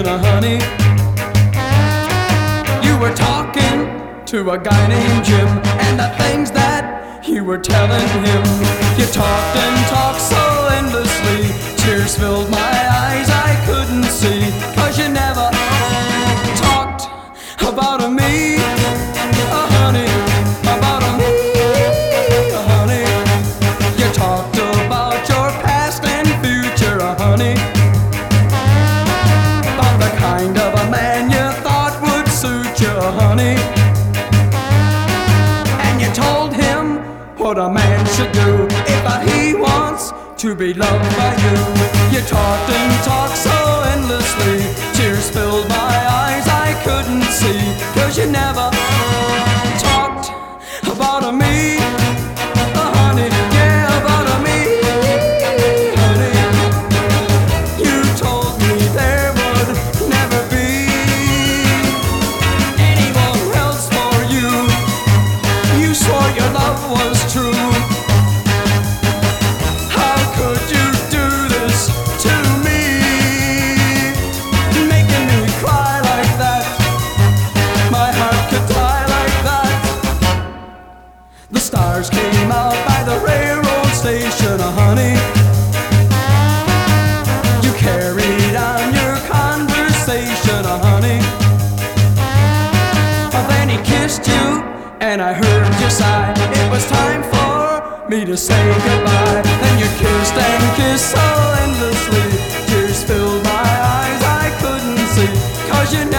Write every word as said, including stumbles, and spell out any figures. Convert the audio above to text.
uh, honey. You were talking to a guy named Jim, and the things that you were telling him. You talked and talked so endlessly, tears filled my eyes, I couldn't see. Cause you never talked about a me, a honey, about a me, a honey. You talked about your past and future, a honey, about the kind of a man you thought would suit you, a honey. And you told him what a man should do if he wants to be loved by you. You talked and talked so endlessly, tears filled my eyes, I couldn't see. Cause you never talked about a me, a honey, yeah, about a me, honey. You told me there would never be anyone else for you. You swore your love was true. How could you do this to me, making me cry like that? My heart could die like that. The stars came out by the railroad station, uh, honey. You carried on your conversation, uh, honey. Then he kissed you, and I heard you sigh. It was time for me to say goodbye. Then you kissed and kissed so endlessly, tears filled my eyes, I couldn't see. Cause you